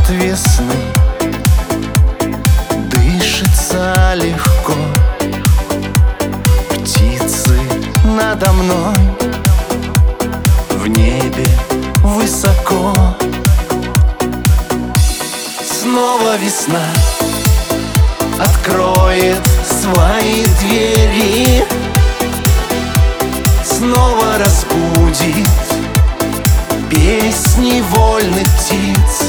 Цветет весны, дышится легко. Птицы надо мной в небе высоко. Снова весна откроет свои двери, снова разбудит песни вольных птиц.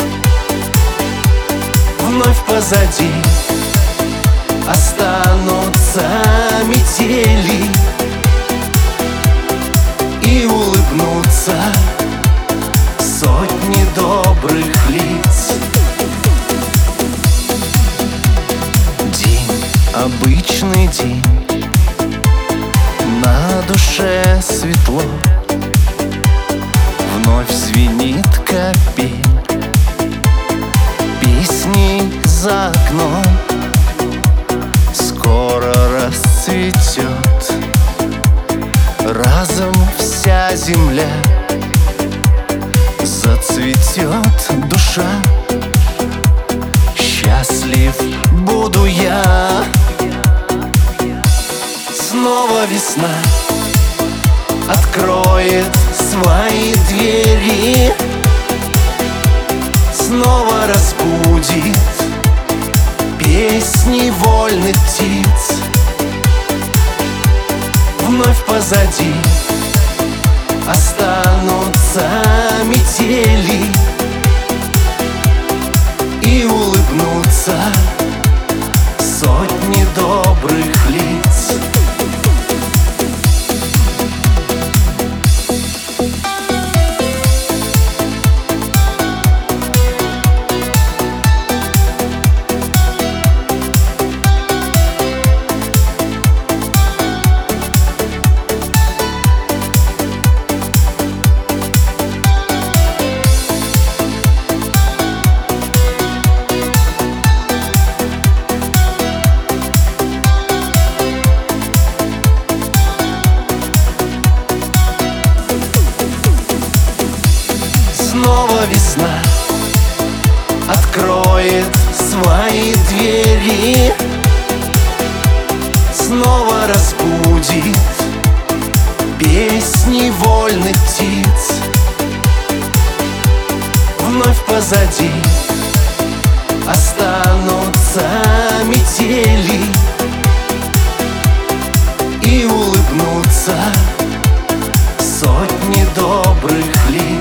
Вновь позади останутся метели, и улыбнутся сотни добрых лиц. День, обычный день, на душе светло. Вновь звенит капель, песни за окном. Скоро расцветет разом вся земля, зацветет душа. Счастлив буду я. Снова весна откроет свои двери, снова разбудит песни вольных птиц. Вновь позади останутся метели, и улыбнутся сотни добрых лиц. Снова весна откроет свои двери, снова разбудит песни вольных птиц. Вновь позади останутся метели, и улыбнутся сотни добрых лиц.